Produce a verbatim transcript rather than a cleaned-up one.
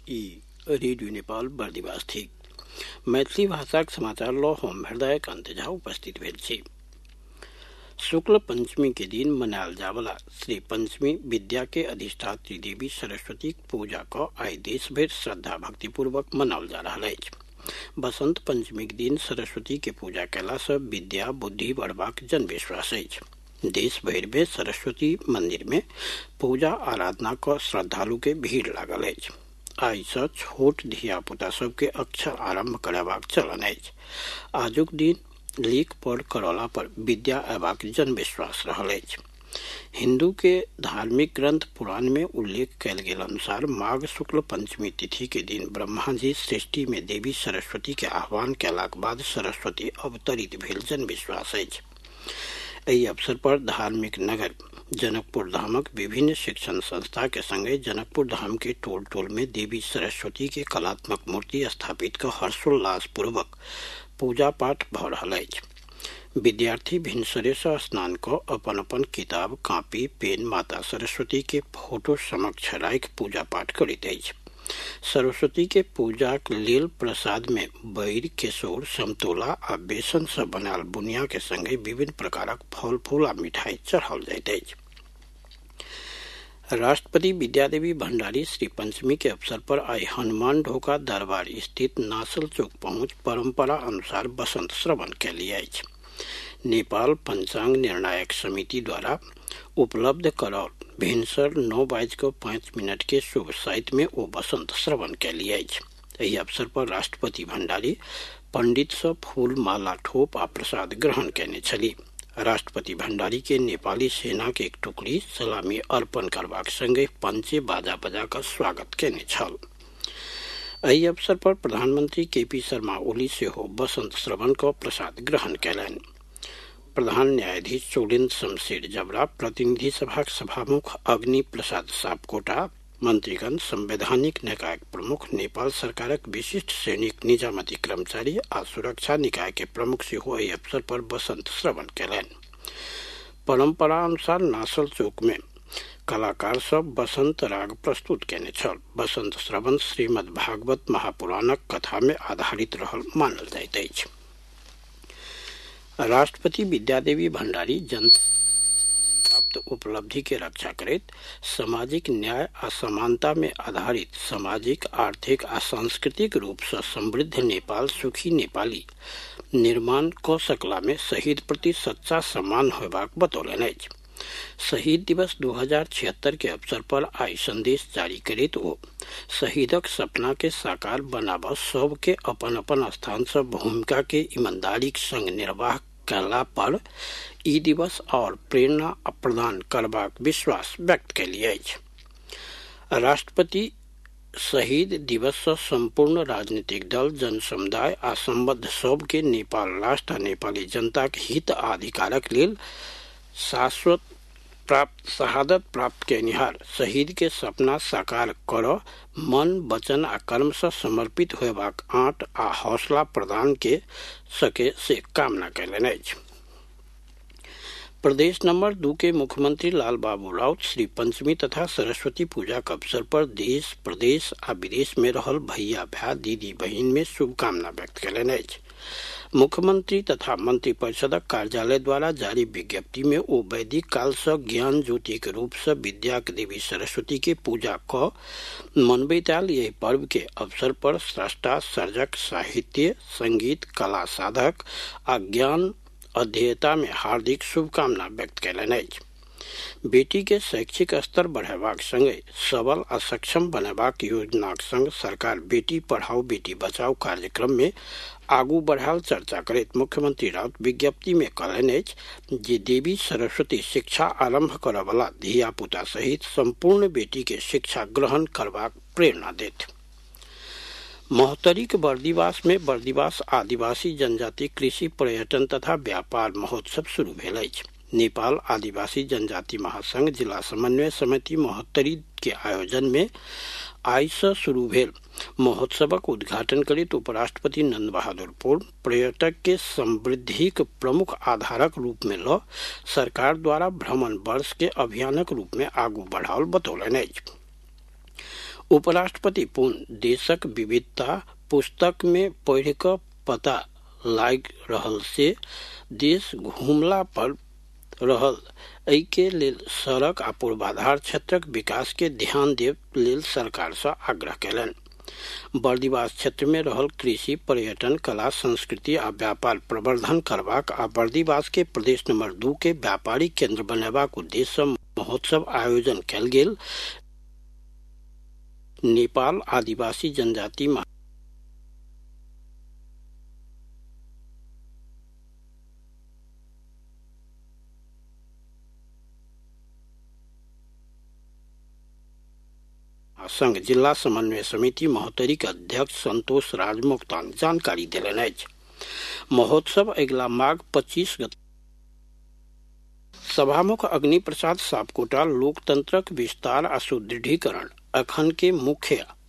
ई radio Nepal Bardibas थी। मैथिली भाषाक समाचार ल हम हृदय कांत झा उपस्थित भेल छी। शुक्ल पंचमी के दिन मनायल जावला श्री पंचमी विद्या के अधिष्ठात्री देवी सरस्वती पूजा का आई देश भर श्रद्धा भक्ति पूर्वक मनाओल जा रहा है। बसंत पंचमी के दिन सरस्वती के पूजा कैला से विद्या बुद्धि बढ़बाक जन विश्वास है। देश भर में सरस्वती मंदिर में पूजा आराधना का श्रद्धालु के भीड़ लागल है। आई से छोट धिया पुता सबके अक्षर आरंभ करबाक चलन है। आजुक दिन लिख पढ़ करौला पर विद्या अयबाक जन विश्वास रहल है। हिंदू के धार्मिक ग्रंथ पुराण में उल्लेख कयल गेल अनुसार माघ शुक्ल पंचमी तिथि के दिन ब्रह्मा जी सृष्टि में देवी सरस्वती के आह्वान कैलाक बाद सरस्वती अवतरित भेल जन विश्वास है। एहि अवसर पर धार्मिक नगर जनकपुर धामक विभिन्न शिक्षण संस्था के संगे जनकपुर धाम के टोल टोल में देवी सरस्वती के कलात्मक मूर्ति स्थापित कर हर्षोल्लास पूर्वक पूजा पाठ भ रहा है। विद्यार्थी भिनसरे से स्नान कर अपन अपन किताब कॉपी पेन माता सरस्वती के फोटो समक्ष राखि पूजा पाठ करैत अछि। सरस्वती के पूजा के लेल प्रसाद में बैर केसौर समतोला आ बेसन से बनाल बुनिया के संगे विभिन्न प्रकारक फल फूल आ मिठाई चढ़ाओल जाइत अछि। राष्ट्रपति विद्यादेवी भंडारी श्री पंचमी के अवसर पर आई हनुमान ढोका दरबार स्थित नासल चौक पहुंच परंपरा अनुसार बसंत श्रवण कैली अछि। नेपाल पंचांग निर्णायक समिति द्वारा उपलब्ध करौल भिनसर नौ बाज के पाँच मिनट के शुभ साहित्य में ओ बसंत श्रवण कैली अछि। एहि अवसर पर राष्ट्रपति भंडारी पंडित से फूल माला ठोप आ प्रसाद ग्रहण कैने छली। राष्ट्रपति भंडारी के नेपाली सेना के एक टुकड़ी सलामी अर्पण करबाक संगे पंचे बाजा बजा कर स्वागत कैने छल। एहि अवसर पर प्रधानमंत्री के पी शर्मा ओली सेहो बसंत श्रवण का प्रसाद ग्रहण कैलनि। प्रधान न्यायाधीश चौलिन शमशेर जबरा, प्रतिनिधि सभा सभामुख अग्नि प्रसाद सापकोटा, मंत्रीगण, संवैधानिक निकाय प्रमुख, नेपाल सरकारक विशिष्ट सैनिक निजामती कर्मचारी आ सुरक्षा निकाय के प्रमुख सेहो एहि अवसर पर बसंत श्रवण कैलनि। परंपरा अनुसार नासल चौक में कलाकार सब बसंत राग प्रस्तुत कैने छल। बसंत श्रवण श्रीमद् भागवत महापुराणक कथा में आधारित रहल मानल जाइत अछि। राष्ट्रपति विद्यादेवी भंडारी जनता प्राप्त उपलब्धि के रक्षा करैत सामाजिक न्याय आ समानता में आधारित सामाजिक आर्थिक आ सांस्कृतिक रूप से समृद्ध नेपाल सुखी नेपाली निर्माण क सकला में शहीद प्रति सच्चा सम्मान होबाक बतौलनि अछि। शहीद दिवस दो हजार छिहत्तर के अवसर पर आई संदेश जारी करैत ओ शहीदक सपना के साकार बनाबा सब के अपन अपन स्थान से भूमिका के ईमानदारी संग निर्वाह कैला पर ई दिवस और प्रेरणा प्रदान करबाक विश्वास व्यक्त कैली अछि। राष्ट्रपति शहीद दिवस से संपूर्ण राजनीतिक दल जन समुदाय आ संबद्ध सब के नेपाल राष्ट्र आ नेपाली जनता के हित आ अधिकारक लेल शाश्वत प्राप्त शहादत प्राप्त केनिहार शहीद के सपना साकार कर मन वचन आ कर्म से समर्पित होबाक आंट आ हौसला प्रदान के सके से कामना कैलनि अछि। प्रदेश नंबर दू के मुख्यमंत्री लाल बाबू राउत श्री पंचमी तथा सरस्वती पूजा के अवसर पर देश प्रदेश आ विदेश में रहल भैया भाई दीदी बहिन में शुभकामना व्यक्त कैलनि अछि। मुख्यमंत्री तथा मंत्रिपरिषदक कार्यालय द्वारा जारी विज्ञप्ति में ओ वैदिक काल से ज्ञान ज्योति के रूप से विद्या के देवी सरस्वती के पूजा क मनबैत आयल यही पर्व के अवसर पर स्रष्टा सर्जक साहित्य संगीत कला साधक आ ज्ञान अध्येता में हार्दिक शुभकामना व्यक्त कैलनि अछि। बेटी के शैक्षिक स्तर बढ़ेबाक संगे सबल आ सक्षम बनेबाक योजनाक संग सरकार बेटी पढ़ाओ बेटी बचाओ कार्यक्रम में आगू बढ़ाल चर्चा करैत मुख्यमंत्री राउत विज्ञप्ति में कहलनि अछि जे देवी सरस्वती शिक्षा आरंभ करय वाला धिया पुता सहित संपूर्ण बेटी के शिक्षा ग्रहण करबाक प्रेरणा देत। महोत्तरीक बर्दिवास में बर्दिवास आदिवासी जनजाति कृषि पर्यटन तथा व्यापार महोत्सव शुरू भेल अछि। नेपाल आदिवासी जनजाति महासंघ जिला समन्वय समिति महोत्तरी के आयोजन में आई से शुरू भेल महोत्सवक उद्घाटन करैत उपराष्ट्रपति नंद बहादुर पूर्व पर्यटक के समृद्धिक प्रमुख आधारक रूप में ल सरकार द्वारा भ्रमण वर्ष के अभियानक रूप में आगू बढ़ाओल बतौलनि अछि। उपराष्ट्रपति पूर्ण देशक विविधता पुस्तक में पढ़ क पता लाग रहल से देश घुमला पर रहल एहि के लेल सड़क आ पूर्वाधार क्षेत्रक विकास के ध्यान देव लेल सरकार से आग्रह कयलनि। बर्दिवास क्षेत्र में रहल कृषि पर्यटन कला संस्कृति आ व्यापार प्रवर्धन करबाक आ बर्दिवास के प्रदेश नंबर दू के व्यापारिक केंद्र बनेबाक उद्देश्य सँ महोत्सव आयोजन कयल गेल। नेपाल आदिवासी जनजाति संघ जिला समन्वय समिति महोत्तरी के अध्यक्ष संतोष राज मोक्तान जानकारी देलनि अछि। महोत्सव अगिला माघ पच्चीस गते सभामुख अग्नि प्रसाद सापकोटा लोकतंत्रक विस्तार आ सुदृढ़ीकरण अखन के मुख्य